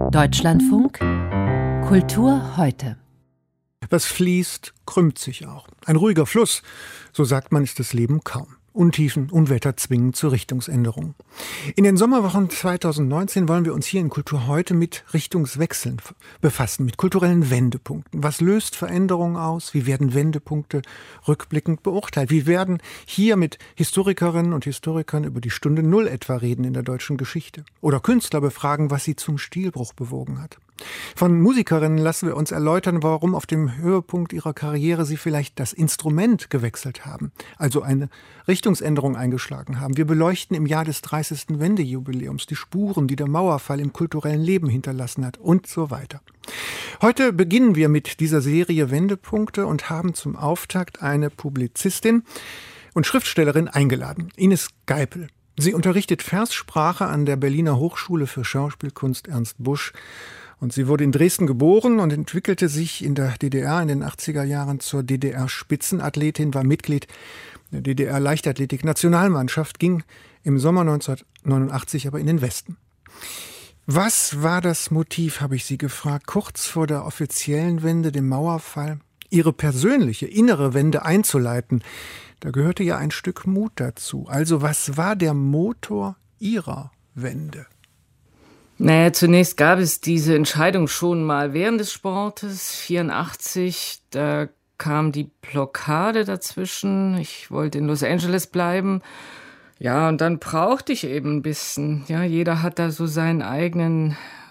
Deutschlandfunk Kultur heute. Was fließt, krümmt sich auch. Ein ruhiger Fluss, so sagt man, ist das Leben kaum. Untiefen, Unwetter zwingen zur Richtungsänderung. In den Sommerwochen 2019 wollen wir uns hier in Kultur heute mit Richtungswechseln befassen, mit kulturellen Wendepunkten. Was löst Veränderungen aus? Wie werden Wendepunkte rückblickend beurteilt? Wie werden hier mit Historikerinnen und Historikern über die Stunde Null etwa reden in der deutschen Geschichte? Oder Künstler befragen, was sie zum Stilbruch bewogen hat? Von Musikerinnen lassen wir uns erläutern, warum auf dem Höhepunkt ihrer Karriere sie vielleicht das Instrument gewechselt haben, also eine Richtungsänderung eingeschlagen haben. Wir beleuchten im Jahr des 30. Wendejubiläums die Spuren, die der Mauerfall im kulturellen Leben hinterlassen hat und so weiter. Heute beginnen wir mit dieser Serie Wendepunkte und haben zum Auftakt eine Publizistin und Schriftstellerin eingeladen, Ines Geipel. Sie unterrichtet Verssprache an der Berliner Hochschule für Schauspielkunst Ernst Busch. Und sie wurde in Dresden geboren und entwickelte sich in der DDR in den 80er Jahren zur DDR-Spitzenathletin, war Mitglied der DDR-Leichtathletik-Nationalmannschaft, ging im Sommer 1989 aber in den Westen. Was war das Motiv, habe ich sie gefragt, kurz vor der offiziellen Wende, dem Mauerfall, ihre persönliche, innere Wende einzuleiten? Da gehörte ja ein Stück Mut dazu. Also was war der Motor ihrer Wende? Naja, zunächst gab es diese Entscheidung schon mal während des Sportes, 1984, da kam die Blockade dazwischen, ich wollte in Los Angeles bleiben, ja, und dann brauchte ich eben ein bisschen, ja, jeder hat da so seinen eigenen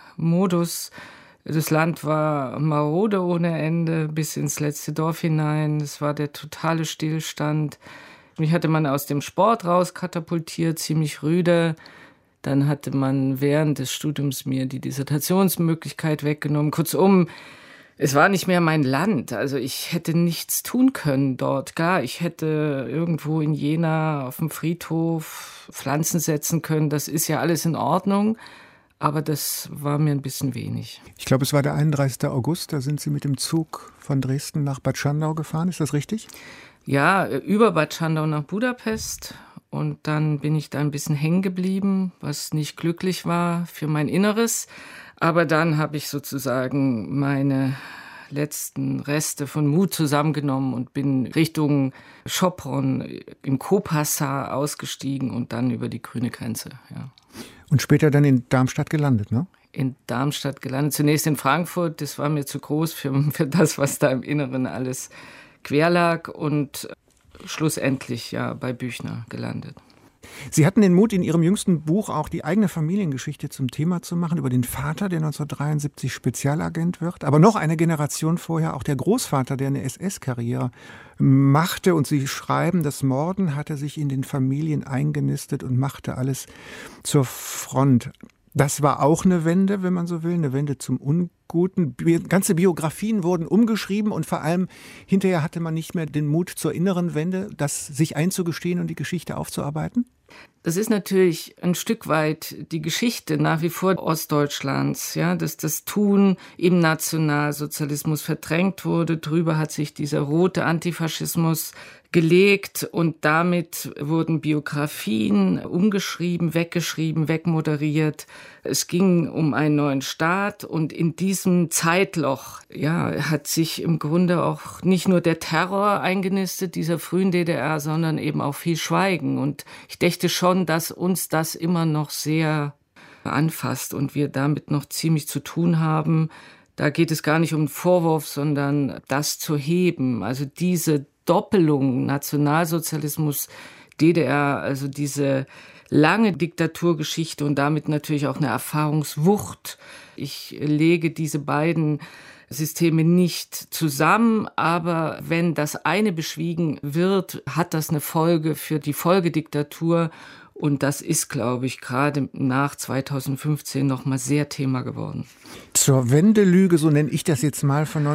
Modus, das Land war marode ohne Ende, bis ins letzte Dorf hinein, es war der totale Stillstand, mich hatte man aus dem Sport rauskatapultiert, ziemlich rüde. Dann hatte man während des Studiums mir die Dissertationsmöglichkeit weggenommen. Kurzum, es war nicht mehr mein Land. Also ich hätte nichts tun können dort. Gar, ich hätte irgendwo in Jena auf dem Friedhof Pflanzen setzen können. Das ist ja alles in Ordnung. Aber das war mir ein bisschen wenig. Ich glaube, es war der 31. August. Da sind Sie mit dem Zug von Dresden nach Bad Schandau gefahren. Ist das richtig? Ja, über Bad Schandau nach Budapest. Und dann bin ich da ein bisschen hängen geblieben, was nicht glücklich war für mein Inneres. Aber dann habe ich sozusagen meine letzten Reste von Mut zusammengenommen und bin Richtung Sopron im Kopassar ausgestiegen und dann über die grüne Grenze. Ja. Und später dann in Darmstadt gelandet, ne? In Darmstadt gelandet. Zunächst in Frankfurt, das war mir zu groß für das, was da im Inneren alles quer lag. Und schlussendlich ja bei Büchner gelandet. Sie hatten den Mut, in Ihrem jüngsten Buch auch die eigene Familiengeschichte zum Thema zu machen, über den Vater, der 1973 Spezialagent wird, aber noch eine Generation vorher auch der Großvater, der eine SS-Karriere machte. Und Sie schreiben, das Morden hatte sich in den Familien eingenistet und machte alles zur Front. Das war auch eine Wende, wenn man so will, eine Wende zum Unguten. Ganze Biografien wurden umgeschrieben und vor allem hinterher hatte man nicht mehr den Mut zur inneren Wende, das sich einzugestehen und die Geschichte aufzuarbeiten? Das ist natürlich ein Stück weit die Geschichte nach wie vor Ostdeutschlands, ja, dass das Tun im Nationalsozialismus verdrängt wurde. Drüber hat sich dieser rote Antifaschismus gelegt und damit wurden Biografien umgeschrieben, weggeschrieben, wegmoderiert. Es ging um einen neuen Staat und in diesem Zeitloch, ja, hat sich im Grunde auch nicht nur der Terror eingenistet dieser frühen DDR, sondern eben auch viel Schweigen. Und ich dächte schon, dass uns das immer noch sehr anfasst und wir damit noch ziemlich zu tun haben. Da geht es gar nicht um einen Vorwurf, sondern das zu heben, also diese Doppelung, Nationalsozialismus, DDR, also diese lange Diktaturgeschichte und damit natürlich auch eine Erfahrungswucht. Ich lege diese beiden Systeme nicht zusammen, aber wenn das eine beschwiegen wird, hat das eine Folge für die Folgediktatur. Und das ist, glaube ich, gerade nach 2015 noch mal sehr Thema geworden. Zur Wendelüge, so nenne ich das jetzt mal, von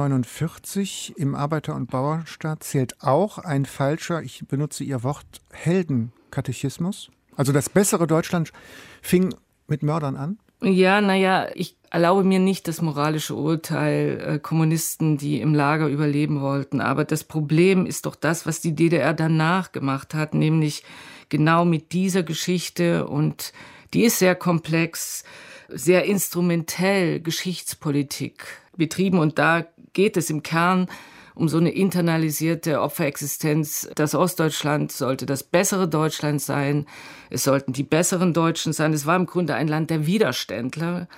1949 im Arbeiter- und Bauernstaat zählt auch ein falscher, ich benutze Ihr Wort, Heldenkatechismus. Also das bessere Deutschland fing mit Mördern an? Ja, naja, ich erlaube mir nicht das moralische Urteil, Kommunisten, die im Lager überleben wollten. Aber das Problem ist doch das, was die DDR danach gemacht hat, nämlich genau mit dieser Geschichte, und die ist sehr komplex, sehr instrumentell Geschichtspolitik betrieben. Und da geht es im Kern um so eine internalisierte Opferexistenz. Das Ostdeutschland sollte das bessere Deutschland sein. Es sollten die besseren Deutschen sein. Es war im Grunde ein Land der Widerständler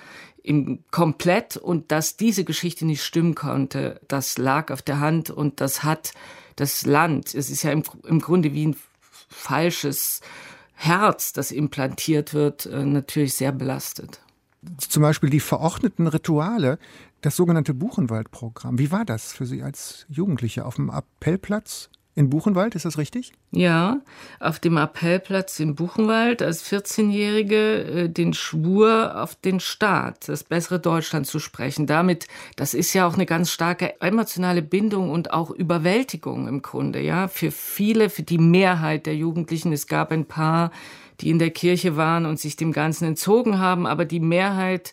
komplett. Und dass diese Geschichte nicht stimmen konnte, das lag auf der Hand. Und das hat das Land, es ist ja im Grunde wie ein falsches Herz, das implantiert wird, natürlich sehr belastet. Zum Beispiel die verordneten Rituale, das sogenannte Buchenwald-Programm. Wie war das für Sie als Jugendliche auf dem Appellplatz in Buchenwald? Ist das richtig? Ja, auf dem Appellplatz in Buchenwald als 14-Jährige den Schwur auf den Staat, das bessere Deutschland zu sprechen. Damit, das ist ja auch eine ganz starke emotionale Bindung und auch Überwältigung im Grunde, ja, für viele, für die Mehrheit der Jugendlichen. Es gab ein paar, die in der Kirche waren und sich dem Ganzen entzogen haben, aber die Mehrheit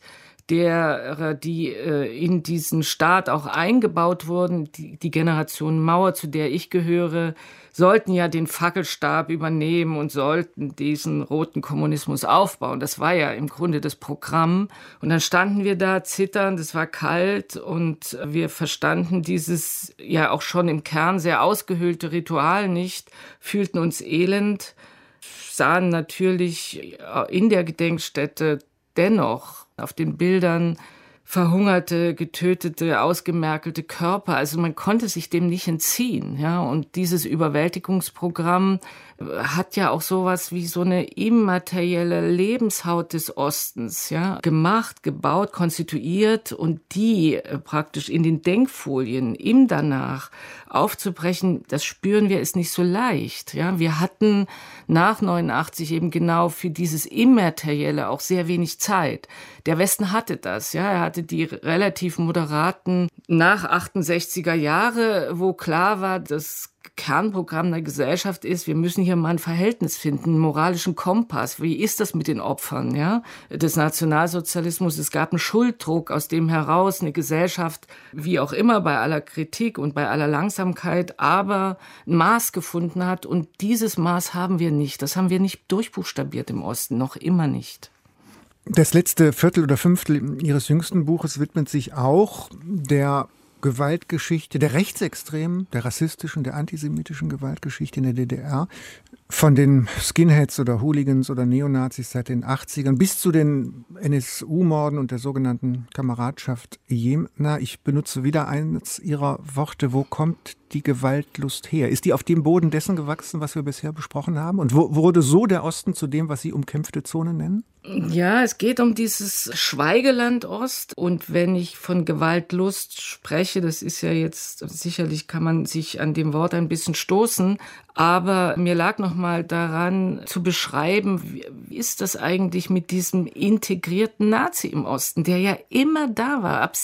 derer, die in diesen Staat auch eingebaut wurden, die Generation Mauer, zu der ich gehöre, sollten ja den Fackelstab übernehmen und sollten diesen roten Kommunismus aufbauen. Das war ja im Grunde das Programm. Und dann standen wir da zitternd, es war kalt und wir verstanden dieses ja auch schon im Kern sehr ausgehöhlte Ritual nicht, fühlten uns elend, sahen natürlich in der Gedenkstätte dennoch auf den Bildern verhungerte, getötete, ausgemergelte Körper. Also man konnte sich dem nicht entziehen, ja. Und dieses Überwältigungsprogramm hat ja auch sowas wie so eine immaterielle Lebenshaut des Ostens, ja, gemacht, gebaut, konstituiert und die praktisch in den Denkfolien im Danach aufzubrechen, das spüren wir, ist nicht so leicht, ja. Wir hatten nach 89 eben genau für dieses Immaterielle auch sehr wenig Zeit. Der Westen hatte das, ja. Er hatte die relativ moderaten nach 68er Jahre, wo klar war, das Kernprogramm der Gesellschaft ist, wir müssen hier mal ein Verhältnis finden, einen moralischen Kompass. Wie ist das mit den Opfern, ja, des Nationalsozialismus? Es gab einen Schulddruck, aus dem heraus eine Gesellschaft, wie auch immer bei aller Kritik und bei aller Langsamkeit, aber ein Maß gefunden hat. Und dieses Maß haben wir nicht. Das haben wir nicht durchbuchstabiert im Osten, noch immer nicht. Das letzte Viertel oder Fünftel Ihres jüngsten Buches widmet sich auch der Gewaltgeschichte, der rechtsextremen, der rassistischen, der antisemitischen Gewaltgeschichte in der DDR. Von den Skinheads oder Hooligans oder Neonazis seit den 80ern bis zu den NSU-Morden und der sogenannten Kameradschaft Jemna. Ich benutze wieder eines Ihrer Worte. Wo kommt die Gewaltlust her? Ist die auf dem Boden dessen gewachsen, was wir bisher besprochen haben? Und wurde so der Osten zu dem, was Sie umkämpfte Zone nennen? Ja, es geht um dieses Schweigeland Ost. Und wenn ich von Gewaltlust spreche, das ist ja jetzt, sicherlich kann man sich an dem Wort ein bisschen stoßen, aber mir lag noch mal daran zu beschreiben, wie ist das eigentlich mit diesem integrierten Nazi im Osten, der ja immer da war, ab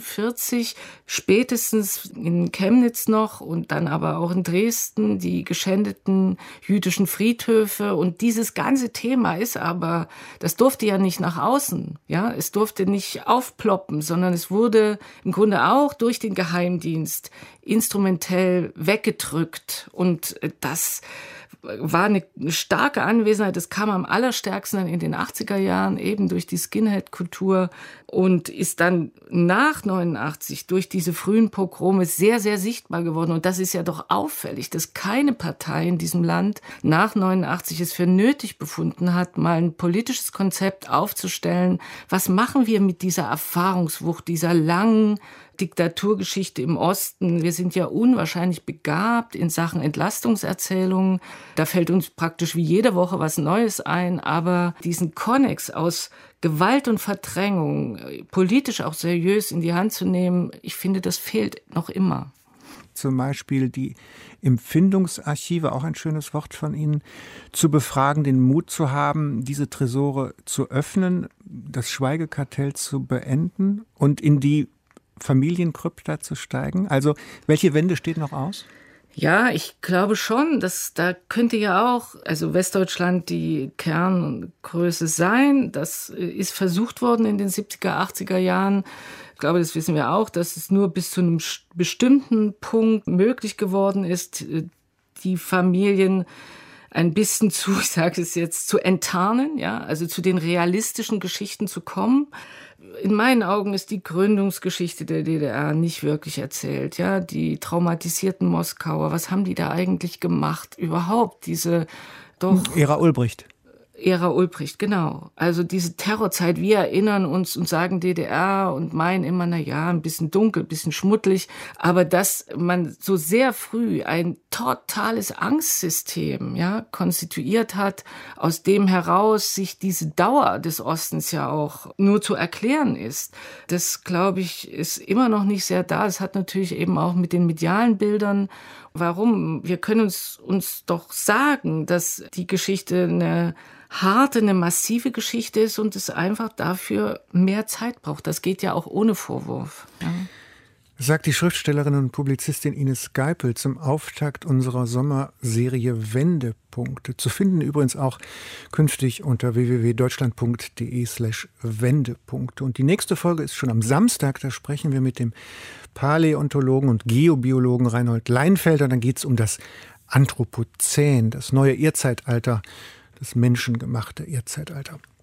47, spätestens in Chemnitz noch und dann aber auch in Dresden, die geschändeten jüdischen Friedhöfe. Und dieses ganze Thema ist aber, das durfte ja nicht nach außen, ja, es durfte nicht aufploppen, sondern es wurde im Grunde auch durch den Geheimdienst instrumentell weggedrückt. Und das war eine starke Anwesenheit. Das kam am allerstärksten dann in den 80er Jahren eben durch die Skinhead-Kultur und ist dann nach 89 durch diese frühen Pogrome sehr, sehr sichtbar geworden. Und das ist ja doch auffällig, dass keine Partei in diesem Land nach 89 es für nötig befunden hat, mal ein politisches Konzept aufzustellen. Was machen wir mit dieser Erfahrungswucht, dieser langen Diktaturgeschichte im Osten? Wir sind ja unwahrscheinlich begabt in Sachen Entlastungserzählungen. Da fällt uns praktisch wie jede Woche was Neues ein. Aber diesen Konnex aus Gewalt und Verdrängung politisch auch seriös in die Hand zu nehmen, ich finde, das fehlt noch immer. Zum Beispiel die Empfindungsarchive, auch ein schönes Wort von Ihnen, zu befragen, den Mut zu haben, diese Tresore zu öffnen, das Schweigekartell zu beenden und in die Familienkrypta zu steigen? Also welche Wende steht noch aus? Ja, ich glaube schon, dass da könnte ja auch, also Westdeutschland die Kerngröße sein. Das ist versucht worden in den 70er, 80er Jahren. Ich glaube, das wissen wir auch, dass es nur bis zu einem bestimmten Punkt möglich geworden ist, die Familien ein bisschen ich sage es jetzt, zu enttarnen, ja, also zu den realistischen Geschichten zu kommen. In meinen Augen ist die Gründungsgeschichte der DDR nicht wirklich erzählt, ja, die traumatisierten Moskauer, was haben die da eigentlich gemacht? Überhaupt diese Ära Ulbricht. Ära Ulbricht, genau. Also diese Terrorzeit, wir erinnern uns und sagen DDR und meinen immer, na ja, ein bisschen dunkel, ein bisschen schmuddelig, aber dass man so sehr früh ein totales Angstsystem, ja, konstituiert hat, aus dem heraus sich diese Dauer des Ostens ja auch nur zu erklären ist. Das, glaube ich, ist immer noch nicht sehr da. Es hat natürlich eben auch mit den medialen Bildern. Warum? Wir können uns doch sagen, dass die Geschichte eine massive Geschichte ist und es einfach dafür mehr Zeit braucht. Das geht ja auch ohne Vorwurf. Ja. Sagt die Schriftstellerin und Publizistin Ines Geipel zum Auftakt unserer Sommerserie Wendepunkte. Zu finden übrigens auch künftig unter www.deutschland.de/Wendepunkte. Und die nächste Folge ist schon am Samstag. Da sprechen wir mit dem Paläontologen und Geobiologen Reinhold Leinfelder. Dann geht es um das Anthropozän, das neue Erzeitalter, das menschengemachte Erdzeitalter.